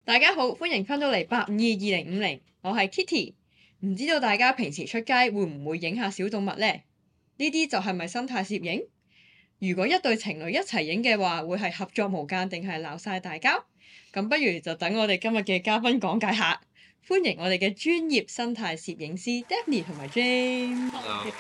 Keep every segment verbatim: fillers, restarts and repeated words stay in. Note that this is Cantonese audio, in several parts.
大家好，歡迎翻到嚟八五二二零五零，我係 Kitty。唔知道大家平時出街會唔會影下小動物呢？呢啲就係咪生態攝影？如果一對情侶一齊影嘅話，會係合作無間定係鬧晒大交？咁不如就等我哋今日嘅嘉賓講解下。歡迎我哋嘅專業生態攝影師 Daphne 同埋 James。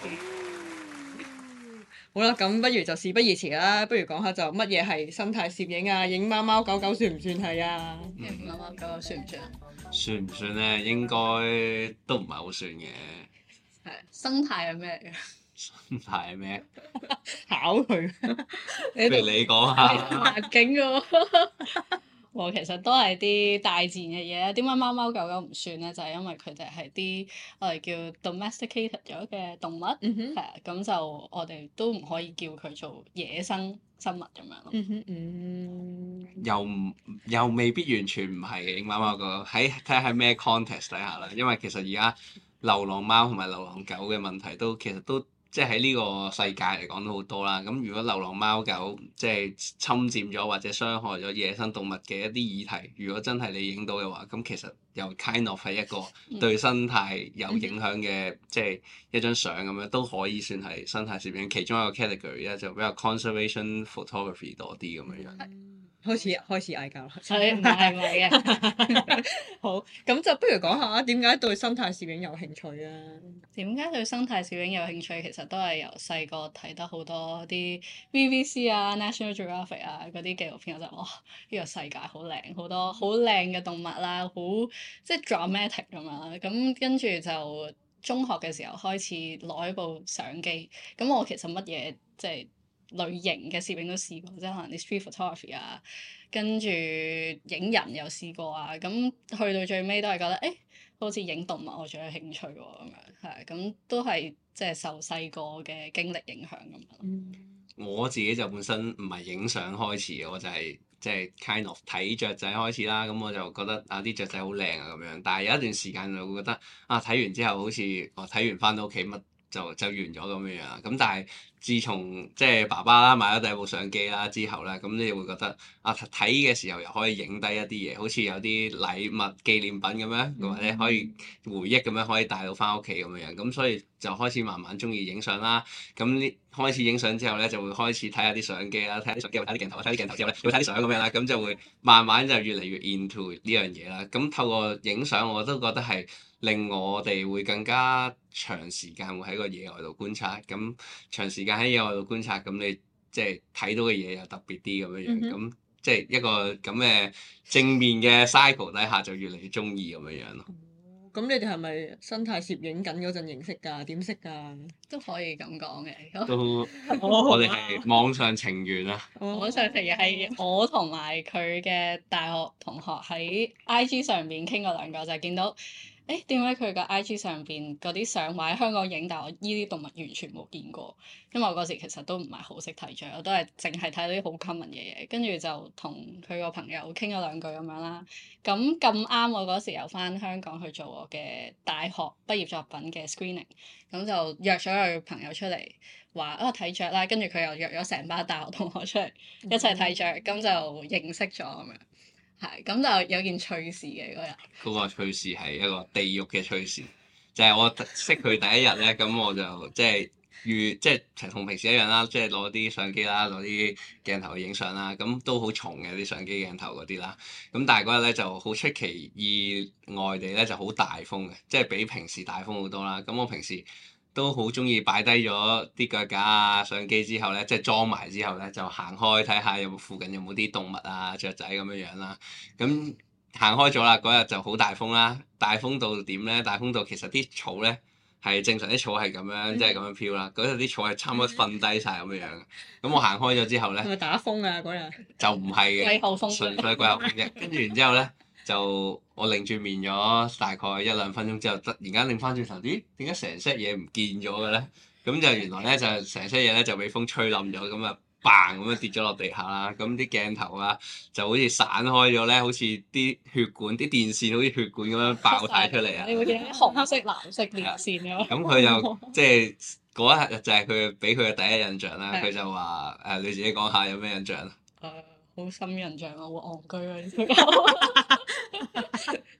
好啦，咁不如就事不宜遲啦，不如講下就乜嘢係生態攝影啊？影貓貓狗狗算唔算係啊？ 影貓貓狗狗算唔算啊？ 算唔算咧？應該都唔係好算嘅。 係生態係咩嚟嘅？ 生態係咩？ 考佢， 不如你講下。 環境喎。我其實都係啲大自然嘅嘢。點解貓貓狗狗唔算咧？就係、是、因為佢哋係啲我哋叫 domesticated 咗嘅動物，係啊、嗯，咁就我哋都唔可以叫佢做野生生物咁樣咯。 嗯哼，嗯， 又唔又未必完全唔係嘅，貓貓狗狗喺睇下喺咩 context 底下啦。因為其實而家流浪貓同埋流浪狗嘅問題都其實都即係喺呢個世界嚟講都好多啦。咁如果流浪貓狗即係侵佔咗或者傷害咗野生動物嘅一啲議題，如果真係你影到嘅話，咁其實又 kind of 係一個對生態有影響嘅，即係一張相咁樣都可以算係生態攝影其中一個 category 咧，就比較 conservation photography 多啲咁樣樣。 開始開始嗌交啦。 係唔係唔係嘅？ 好，咁就不如講下點解對生態攝影有興趣啊？ 點解對生態攝影有興趣？其實都係由細個睇得好多啲 B B C 啊、National Geographic 啊嗰啲紀錄片，我就哇呢個世界好靚，好多好靚嘅動物啦，好即係 dramatic 咁樣啦。咁跟住就中學嘅時候開始攞一部相機，咁我其實乜嘢即係類型嘅攝影都試過，即係可能啲 street photography 啊，跟住影人又試過啊，咁去到最尾都係覺得誒、欸，好似影動物我最有興趣喎，咁樣係，咁都係即係受細個嘅經歷影響咁樣。 嗯、 我自己就本身唔係影相開始嘅，我就係即係 kind of 睇雀仔開始啦。咁我就覺得啊啲雀仔好靚啊咁樣，但係有一段時間就會覺得啊睇完之後好似我睇完翻到屋企乜就就完咗咁樣樣啦。咁但係自從即係爸爸啦買咗第一部相機啦之後咧，咁你會覺得啊睇嘅時候又可以影低一啲嘢，好似有啲禮物紀念品咁樣，或者可以回憶咁樣可以帶到翻屋企咁樣樣。咁所以就開始慢慢中意影相啦。咁呢開始影相之後咧，就會開始睇下啲相機啦，睇下啲相機，會睇啲鏡頭，睇啲鏡頭之後咧，會睇啲相咁樣啦。咁就會慢慢就越嚟越 into 呢樣嘢啦。咁透過影相，我都覺得係令我哋會更加長時間會喺個野外度觀察。咁長時間喺野外度觀察，咁你即係睇到嘅嘢又特別啲咁樣樣。咁即係一個咁嘅正面嘅 cycle 底下，就越嚟越中意咁樣樣咯。 咁你哋係咪生態攝影緊嗰陣認識㗎？點識㗎？ 都可以咁講嘅。 都我哋係網上情緣啊！ 網上情緣係我同埋佢嘅大學同學喺 I G 上邊傾過兩個，就係見到誒點解佢嘅 I G 上邊嗰啲相話喺香港影，但係我依啲動物完全冇見過，因為我嗰時其實都唔係好識睇雀，我都係淨係睇到啲好 common 嘅嘢，跟住就同佢個朋友傾咗兩句咁樣啦。咁咁啱我嗰時又翻香港去做我嘅大學畢業作品嘅 screening，咁就約咗佢朋友出嚟話啊睇雀啦，跟住佢又約咗成班大學同學出嚟一齊睇雀，咁就認識咗咁樣。係，咁就有件趣事嘅嗰日。 嗰個趣事係一個地獄嘅趣事，就係、是、我識佢第一日咧，咁我就即係預即係同平時一樣啦，即係攞啲相機啦，攞啲鏡頭去影相啦，咁都好重嘅啲相機鏡頭嗰啲啦。咁但係嗰日咧就好出奇意外地咧就好大風嘅，即係比平時大風好多啦。咁我平時都好中意擺低咗啲腳架啊、相機之後咧，即係裝埋之後咧，就行開睇下有冇附近有冇啲動物啊、雀仔咁樣樣啦。咁行開咗啦，嗰日就好大風啦。大風到點咧？大風到其實啲草咧係正常啲草係咁樣，即係咁樣飄啦。嗰日啲草係差唔多瞓低晒咁樣樣。咁我行開咗之後咧， 係咪打風啊嗰日？ 就唔係嘅， 季候風純粹季候風啫。跟住然之後咧。就我擰住面咗大概一兩分鐘之後，突然間擰翻轉頭，咦？點解成 set 嘢唔見咗嘅咧？咁就原來咧就成 set 嘢咧就俾風吹冧咗，咁啊 bang 咁樣跌咗落地下啦。咁啲鏡頭啊就好似散開咗咧，好似啲血管、啲電線好似血管咁樣爆晒出嚟啊！ 你會見到紅色、藍色電線咁。 咁佢就即係嗰一日就係佢俾佢嘅第一印象啦。佢就話誒、呃，你自己講下有咩印象啊？ 誒，好深印象啊，好戇居啊！呢條友。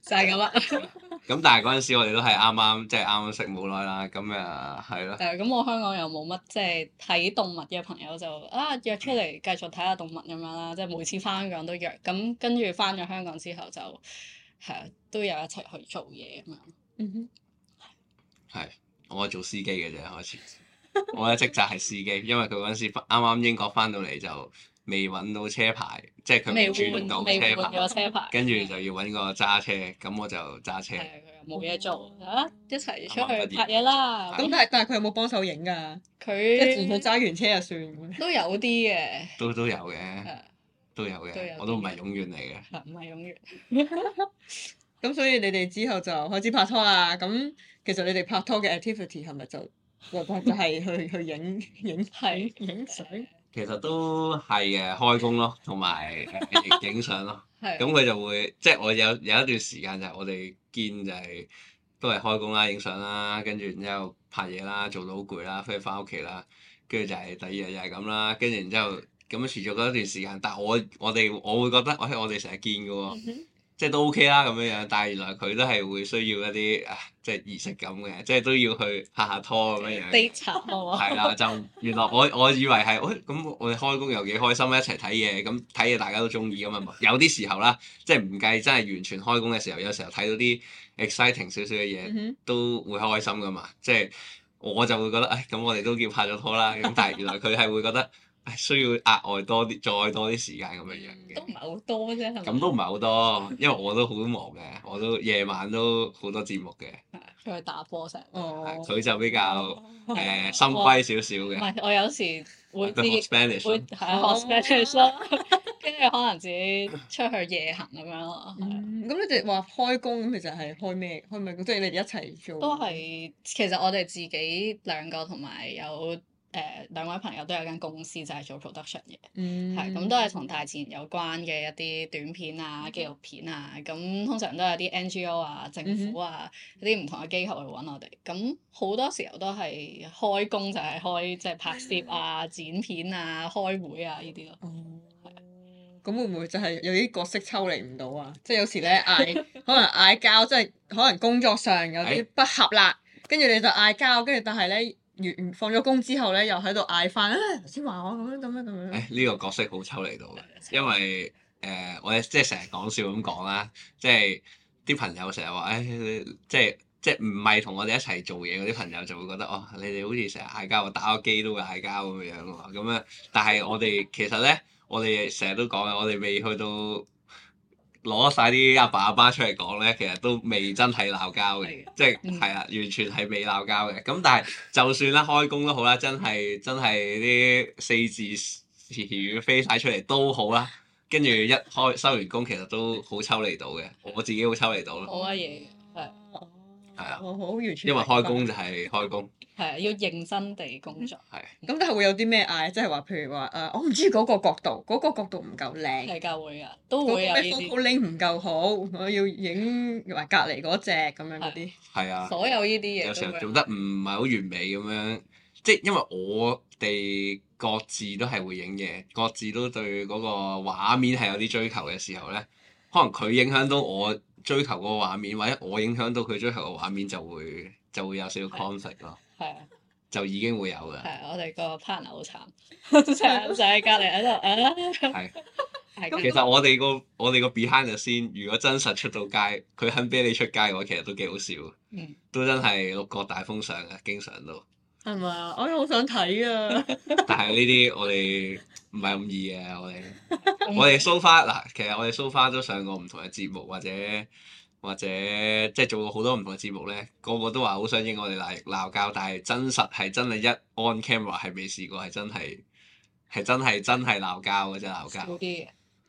就係咁啦。 咁但係嗰陣時我哋都係啱啱即係啱啱識冇耐啦，咁啊係咯。 誒咁我香港又冇乜即係睇動物嘅朋友就啊約出嚟繼續睇下動物咁樣啦，即係每次翻香港都約，咁跟住翻咗香港之後就係啊都有一齊去做嘢咁樣。 嗯哼。 係，我係做司機嘅啫開始，我嘅職責係司機，因為佢嗰陣時啱啱英國翻到嚟就未揾到車牌，即係佢未未轉到換未換車牌， 咗車牌， 跟住就要揾個揸車，咁我就揸車。 係佢又冇嘢做啊，一齊出啱啱畢業去拍嘢啦。 咁但係但係佢有冇幫手影㗎？即係純粹佢揸完車就算。 都有啲嘅， 都都有嘅， 誒都有都有嘅， 啲我都唔係永遠嚟嘅。 係唔係永遠？ 咁所以你哋之後就開始拍拖啦。咁其實你哋拍拖嘅 activity 係咪就就就就係去去影影係影相？ 其實都係嘅，開工咯，同埋誒影相咯。 係咁佢就會，即係我有有一段時間就係我哋見就係、都係開工啦、影相啦，跟住然之後拍嘢啦，做到好攰啦，飛翻屋企啦，跟住就係第二日又係咁啦，跟住然之後咁樣持續咗一段時間，但係我我哋我會覺得，喂，我哋成日見嘅喎。 嗯哼即係都 OK 啦咁樣樣，但係原來佢都係會需要一啲啊，即係儀式感嘅，即係都要去拍下拖咁樣樣。 date 好冇係啦，就原來我我以為係，喂、咁我哋開工又幾開心，一齊睇嘢，咁睇嘢大家都中意咁嘛。有啲時候啦，即係唔計真係完全開工嘅時候，有時候睇到啲 exciting 少少嘅嘢， 嗯哼都會開心噶嘛。即係我就會覺得，誒咁我哋都叫拍咗拖啦。咁但係原來佢係會覺得，誒需要額外多啲，再多啲時間咁樣樣嘅。 都唔係好多啫，係咪？ 咁都唔係好多，因為我都好忙嘅，我都夜晚都好多節目嘅。 係出去打波成日。 哦係佢就比較哦誒心灰少少嘅， 唔係，我有時會自佢學己 Spanish 會咯係學 Spanish 咯，跟住可能自己出去夜行咁樣咯，係啊嗯，咁你哋話開工咁，其實係開咩？開咩工？即係你哋一齊做。 都係其實我哋自己兩個同埋有誒兩位朋友都有間公司就係做 production 嘅。 嗯。 係咁都係同大自然有關嘅一啲短片啊、紀錄片啊，咁通常都有啲 N G O 啊、政府啊一啲唔同嘅機構去揾我哋，咁好多時候都係開工就係開即係拍攝啊、剪片啊、開會啊呢啲咯。 哦。咁會唔會就係有啲角色抽離唔到啊？即係有時咧嗌，可能嗌交，即係可能工作上有啲不合啦，跟住你就嗌交，跟住但係咧完放咗工之後咧，又喺度嗌翻啊！頭先話我咁樣咁樣咁樣。 誒呢個角色好抽離到嘅，因為誒我哋即係成日講笑咁講啦，即係啲朋友成日話誒，即係即係唔係同我哋一齊做嘢嗰啲朋友就會覺得哦，你哋好似成日嗌交，打個機都會嗌交咁樣喎，咁樣，但係我哋其實咧。我哋成日都講嘅，我哋未去到攞晒啲阿爸阿媽出嚟講咧，其實都未真係鬧交嘅，即係係啊，完全係未鬧交嘅。咁但係就算啦，開工都好啦，真係真係啲四字詞語飛晒出嚟都好啦，跟住一開收完工，其實都好抽離到嘅，我自己好抽離到咯。 冇乜嘢，係係啊， 我好完全。 因為開工就係開工。 係啊，要認真地工作。 係。 咁但係會有啲咩嗌？即係話，譬如話誒，我唔中意嗰個角度，嗰個角度唔夠靚。 係㗎會㗎，都嗰個會有呢咩 focal 啲。 length 唔夠好，我要影埋隔離嗰隻咁樣嗰啲。 係啊。 所有呢啲嘢有時候都會做得唔係好完美咁樣，即係因為我哋各自都係會影嘢，各自都對嗰個畫面係有啲追求嘅時候咧，可能佢影響到我追求個畫面，或者我影響到佢追求個畫面，就會就會有少少 conflict 咯， 係啊。 就已經會有㗎。 係啊，我哋個 partner 好慘，成日就喺隔離喺度啊。 係。 係其實我哋個我哋個 behind the scene，如果真實出到街，佢肯俾你出街嘅話，其實都幾好笑。 嗯。 都真係六國大封相嘅，經常都。 係咪啊？我好想睇啊！ 但係呢啲我哋唔係咁易嘅，我哋我哋 so far 嗱，其實我哋 so far 都上過唔同嘅節目，或者或者即係做過好多唔同嘅節目咧，個個都話好想應我哋鬧鬧交，但係真實係真係一 on camera 係未試過，係真係係真係真係鬧交嘅啫，鬧交。 少啲嘅。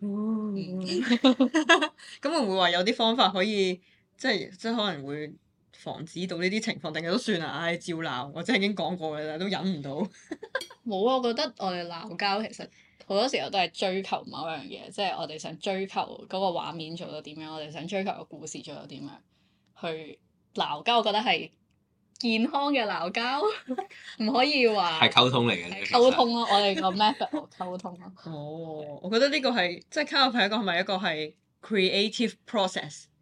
咁會唔會話有啲方法可以即係即係可能會防止到呢啲情況，定係都算啦？唉，照鬧，我真係已經講過嘅啦，都忍唔到。 冇啊！我覺得我哋鬧交其實好多時候都係追求某樣嘢，即係我哋想追求嗰個畫面做到點樣，我哋想追求個故事做到點樣去鬧交。我覺得係健康嘅鬧交，唔可以話係溝通嚟嘅啫， 係溝通咯。我哋個 method 溝通咯。 哦，我覺得呢個係即係交友係一個係咪一個係 creative process，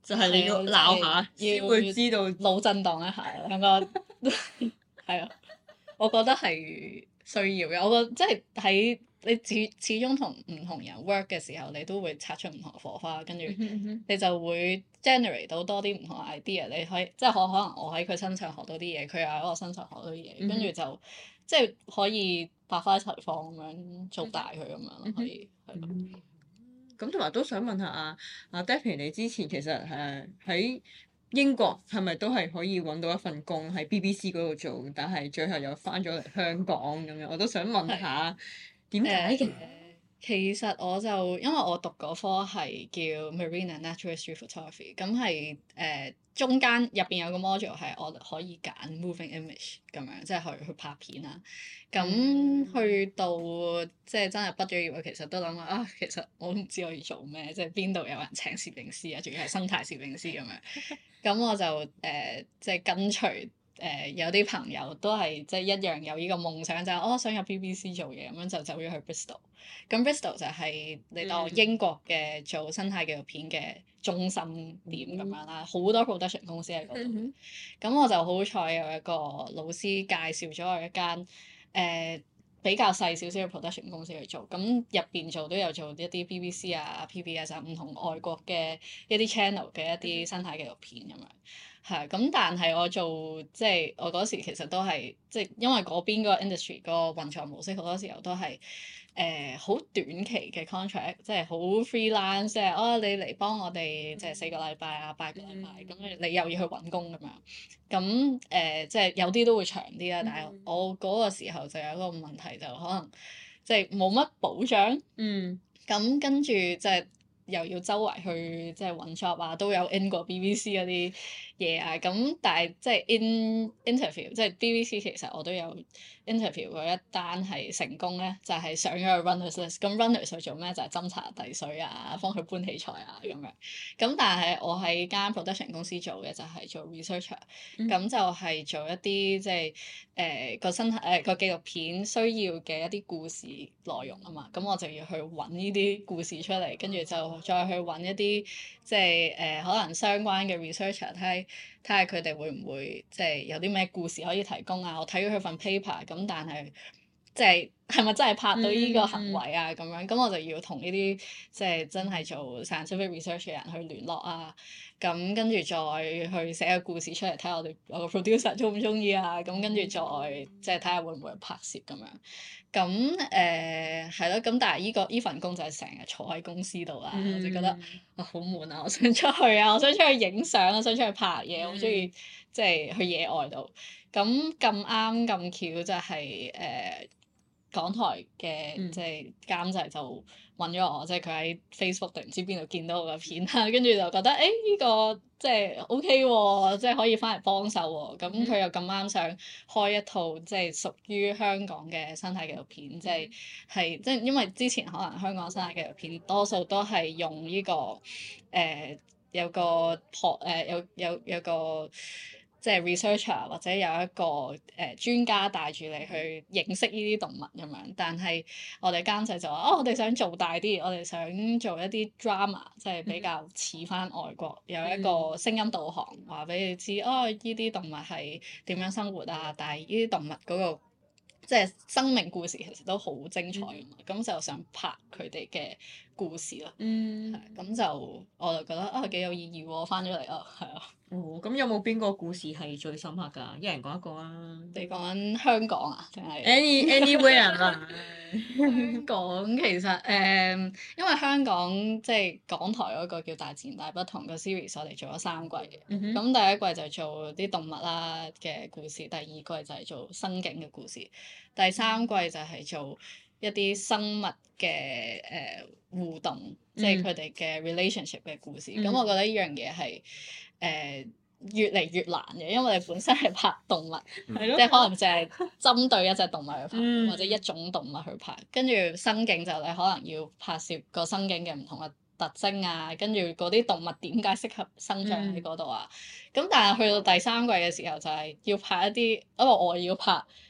就係你要鬧下先會知道。 腦震盪一下，兩個係啊，我覺得係需要嘅。我覺得即係喺你始始終同唔同人 work 嘅時候，你都會擦出唔同嘅火花，跟住你就會 generate 到多啲唔同嘅 idea。你可以即係可可能我喺佢身上學到啲嘢，佢又喺我身上學到啲嘢，跟住就即係可以百花齊放咁樣做大佢咁樣咯，可以係咯。 咁同埋都想問下阿阿 Daphne，你之前其實誒喺英國係咪都係可以揾到一份工喺 B B C 嗰度做，但係最後又翻咗嚟香港咁樣？我都想問下點解嘅？ 其實我就因為我讀嗰科係叫 Marine and Natural History Photography，咁係誒中間入邊有個 module 係我可以揀 moving image 咁樣，即係去去拍片啦。咁、嗯、去到即係真係畢咗業，其實都諗下啊，其實我都唔知我要做咩，即係邊度有人請攝影師啊，仲要係生態攝影師咁樣。咁我就誒、呃、即係跟隨。誒、呃、有啲朋友都係即係一樣有呢個夢想，就係、是、我、哦、想入 B B C 做嘢，咁樣就走咗去 Bristol。咁 Bristol 就係你當英國嘅做生態紀錄片嘅中心點咁樣啦，好、嗯、多 production 公司喺嗰度。咁、嗯、我就好彩有一個老師介紹咗我一間誒、呃、比較細少少嘅 production 公司去做，咁入邊做都有做一啲 B B C 啊、P B S 啊唔同外國嘅一啲 channel 嘅一啲生態紀錄片咁樣。係咁，但係我做即係我嗰時其實都係即係因為嗰邊嗰個 industry 個運作模式好多時候都係誒好短期嘅 contract，即係好 freelance，即係哦你嚟幫我哋即係四個禮拜啊八個禮拜，咁、嗯、你又要去揾工咁樣，咁誒、呃、即係有啲都會長啲啦，但係我嗰個時候就有一個問題就可能即係冇乜保障，嗯，咁跟住即係。又要周圍去即係揾 job 啊，都有 in 過 B B C 嗰啲嘢啊，咁但係即係 in interview，即係 B B C 其實我都有 interview 過一單係成功咧，就係、是、上咗去 runners list。咁 runners 去做咩？就係、是、斟茶遞水啊，幫佢搬器材啊咁樣。咁但係我喺間 production 公司做嘅就係做 researcher，咁、嗯、就係做一啲即係誒個新誒個紀錄片需要嘅一啲故事內容啊嘛。咁我就要去揾呢啲故事出嚟，跟住就再去揾一啲即係誒、呃、可能相關嘅 researcher 睇睇下佢哋會唔會即係有啲咩故事可以提供啊。我睇咗佢份 paper，咁但係即係係咪真係拍到呢個行為啊咁、嗯嗯、樣？咁我就要同呢啲即係真係做 scientific research 嘅人去聯絡啊。咁跟住再去寫個故事出嚟，睇下我哋我個 producer 中唔中意啊。咁跟住再即係睇下會唔會拍攝咁樣。咁誒係咯，咁、呃、但係依、這個依份工就係成日坐喺公司度啦，嗯、我就覺得啊好悶啊！我想出去啊，我想出去影相，我想出去拍嘢，我好中意即係去野外度。咁咁啱咁巧就係、是、誒、呃、港台嘅即係監製就揾咗我，即係佢喺 Facebook 定唔知邊度見到我嘅片啦，跟住就覺得誒呢、欸這個即係 OK 喎，即係可以翻嚟幫手喎。咁佢又咁啱想開一套即係屬於香港嘅生態紀錄片，即係係即係因為之前可能香港生態紀錄片多數都係用呢、這個誒、呃、有個學誒有有有個。即係 researcher 或者有一個誒、呃、專家帶住你去認識呢啲動物咁樣，但係我哋監製就話：哦，我哋想做大啲，我哋想做一啲 drama，即係比較似翻外國，有一個聲音導航話俾你知，哦，呢啲動物係點樣生活啊，但係呢啲動物嗰、嗰個即係生命故事其實都好精彩㗎嘛，咁、嗯、就想拍佢哋嘅故事咯。嗯，係咁就我就覺得啊幾有意義喎，翻咗嚟啊，係啊。 哦，咁有冇邊個故事係最深刻㗎？一人講一個啊！ 你講緊香港啊，定係 ？Any anywhere 啊？ 香港其實誒、嗯，因為香港即係港台嗰個叫大自然大不同個 series，我哋做咗三季嘅。咁、嗯、哼第一季就做啲動物啦嘅故事，第二季就係做生境嘅故事，第三季就係做一啲生物嘅誒、呃、互動，嗯、即係佢哋嘅 relationship 嘅故事。咁、嗯、我覺得呢樣嘢係誒越嚟越難嘅，因為你本身係拍動物，嗯、即係可能淨係針對一隻動物去拍，嗯、或者一種動物去拍。跟住生境就你可能要拍攝個生境嘅唔同嘅特徵啊，跟住嗰啲動物點解適合生長喺嗰度啊。咁、嗯、但係去到第三季嘅時候就係要拍一啲，因為我要拍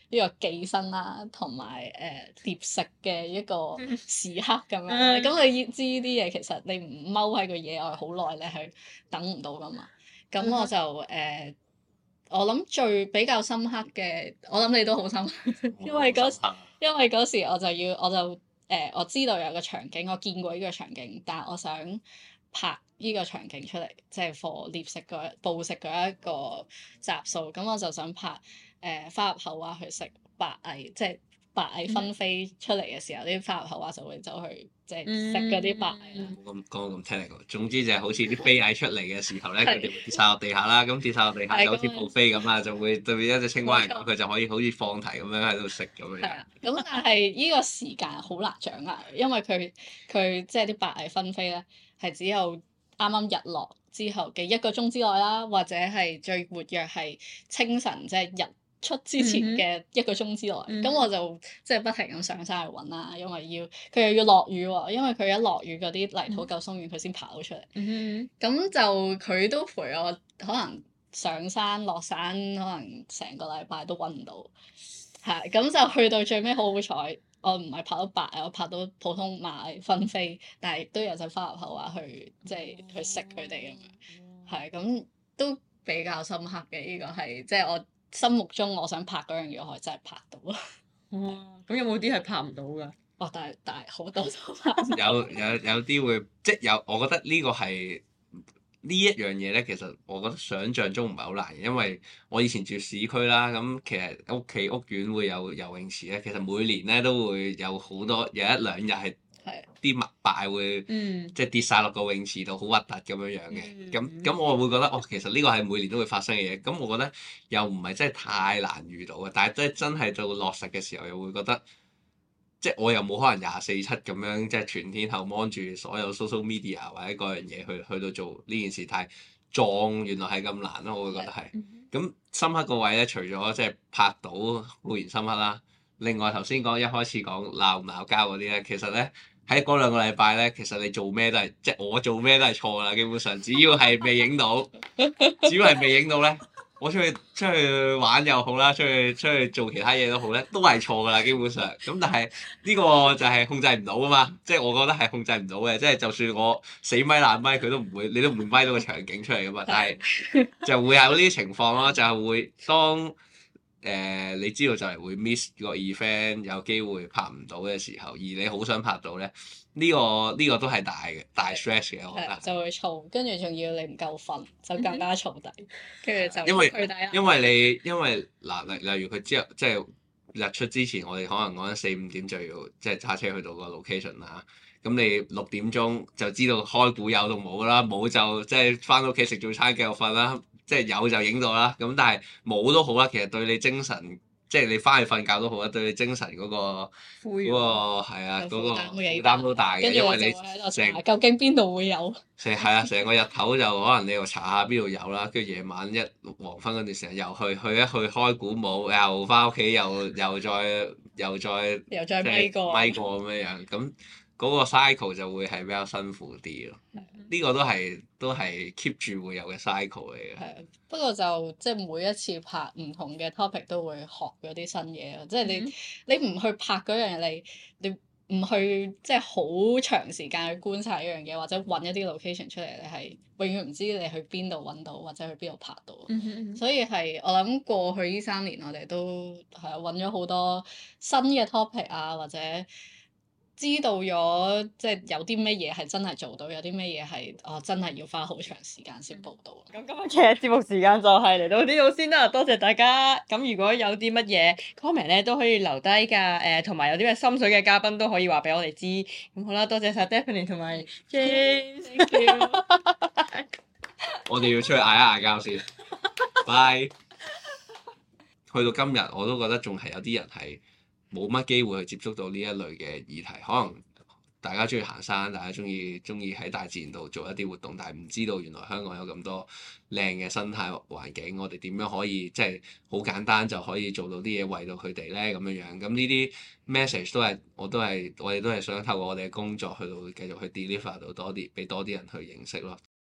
呢個寄生啦，同埋誒獵食嘅一個時刻咁樣。咁你知呢啲嘢其實你唔踎喺個野外好耐，你係等唔到噶嘛。咁我就誒、呃，我諗最比較深刻嘅，我諗你都好深刻，因為嗰時因為嗰時我就要我就誒、呃、我知道有個場景，我見過呢個場景，但係我想拍呢個場景出嚟，即係 for 獵食嗰捕食嗰一個集數，咁我就想拍誒、呃、花入口蛙去食白蟻，即係白蟻紛飛出嚟嘅時候，啲、嗯、花入口蛙就會走去即係食嗰啲白蟻啦。 冇咁講咁聽嚟講，總之就係好似啲飛蟻出嚟嘅時候咧，佢哋會跌晒落地下啦，咁跌晒落地下就好似暴飛咁啦，就會對面一隻青蛙嚟講，佢就可以好似放題咁樣喺度食咁樣。係啊， 咁但係呢個時間好難掌握，因為佢佢即係啲白蟻紛飛咧。係只有啱啱日落之後嘅一個鐘之內啦，或者係最活躍係清晨即係、就是、日出之前嘅一個鐘之內。咁、mm hmm. 我就即係、就是、不停咁上山去揾啦，因為要佢又要落雨喎，因為佢一落雨嗰啲泥土夠鬆軟，佢先跑出嚟。咁、mm hmm. 就佢都陪我，可能上山落山，可能成個禮拜都揾唔到。係咁就去到最尾好好彩。我唔係拍到白蟻，我拍到普通螞蟻紛飛，但係亦都有隻花入口蛙去即係去食佢哋咁樣，係咁都比較深刻嘅。呢、這個係即係我心目中我想拍嗰樣嘢，我係真係拍到咯。 哇！咁有冇啲係拍唔到㗎？ 哇！但係但係好多都拍有有有啲會即係有，我覺得呢個係。呢一樣嘢咧，其實我覺得想像中唔係好難嘅，因為我以前住市區啦，咁其實屋企屋苑會有游泳池咧，其實每年咧都會有好多有一兩日係啲物敗會、嗯、即係跌晒落個泳池度，好核突咁樣樣嘅。咁咁、嗯、我會覺得哦，其實呢個係每年都會發生嘅嘢。咁我覺得又唔係真係太難遇到嘅，但係真真係到落實嘅時候，又會覺得。即係我又冇可能廿四七咁樣，即係全天候 mon 住所有 social media 或者嗰樣嘢去去到做呢件事，太壯原來係咁難咯，我會覺得係。咁深刻個位咧，除咗即係拍到固然深刻啦，另外頭先講一開始講鬧唔鬧交嗰啲咧，其實咧喺嗰兩個禮拜咧，其實你做咩都係，即係我做咩都係錯啦，基本上只要係未影到，只要係未影到咧。我出去出去玩又好啦，出去出去做其他嘢都好咧，都係錯噶啦，基本上。咁但係呢個就係控制唔到啊嘛，即係我覺得係控制唔到嘅，即係就算我死咪爛咪，佢都唔會，你都唔會咪到個場景出嚟噶嘛。但係就會有呢啲情況咯，就係會當誒、呃、你知道就係會 miss 個 event 有機會拍唔到嘅時候，而你好想拍到咧。呢、這個呢、這個都係大嘅大 stress 嘅，我覺得。就會嘈，跟住仲要你唔夠瞓，就更加嘈底。跟住就因為因為你因為嗱例例如佢之後即係日出之前，我哋可能講緊四五點就要即係揸車去到個 location 啦。咁你六點鐘就知道開估有同冇啦，冇就即係翻到屋企食早餐繼續瞓啦。即係有就影到啦。咁但係冇都好啦，其實對你精神。即係你翻去瞓覺都好啦，對你精神嗰、嗰個嗰、嗰個係啊嗰個負擔都大嘅，因為你成究竟邊度會有？成係啊，成個日頭就可能你又查下邊度有啦，跟住夜晚一黃昏嗰段時間又去去一去開估冇，又翻屋企又又再又再又再咪過咪過咁樣樣，咁嗰個 cycle 就會係比較辛苦啲咯。呢個都係都係 keep 住會有嘅 cycle 嚟嘅。係，不過就即係每一次拍唔同嘅 topic 都會學咗啲新嘢咯。即係你、嗯、你唔去拍嗰樣嘢，你你唔去即係好長時間去觀察一樣嘢，或者揾一啲 location 出嚟，你係永遠唔知你去邊度揾到，或者去邊度拍到。嗯嗯嗯，所以係我諗過去呢三年，我哋都係揾咗好多新嘅 topic 啊，或者。知道咗即係有啲咩嘢係真係做到，有啲咩嘢係哦真係要花好長時間先報到。咁、嗯、今日嘅節目時間就係嚟到呢度先啦，多謝大家。咁如果有啲乜嘢 comment 咧，都可以留低㗎。誒，同埋有啲咩心水嘅嘉賓都可以話俾我哋知。咁好啦，多謝晒 Daphne 同埋 James。Thank you。我哋要出去嗌一嗌交先。Bye。去到今日我都覺得仲係有啲人係。冇乜機會去接觸到呢一類嘅議題，可能大家中意行山，大家中意中意喺大自然度做一啲活動，但係唔知道原來香港有咁多靚嘅生態環境，我哋點樣可以即係好簡單就可以做到啲嘢為到佢哋咧咁樣樣。咁呢啲 message 都係我都係我哋都係想透過我哋嘅工作去到繼續去 deliver 到多啲，俾多啲人去認識咯。